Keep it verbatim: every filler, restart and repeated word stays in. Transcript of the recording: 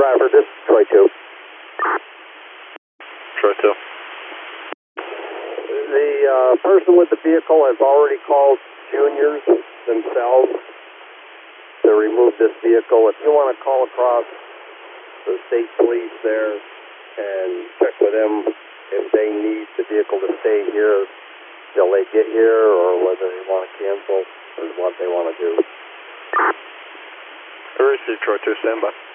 Bradford, this is Troy two. Troy two. The uh, person with the vehicle has already called Juniors themselves to remove this vehicle. If you want to call across the state police there and check with them if they need the vehicle to stay here till they get here, or whether they want to cancel, or what they want to do. I received Troy two, stand by.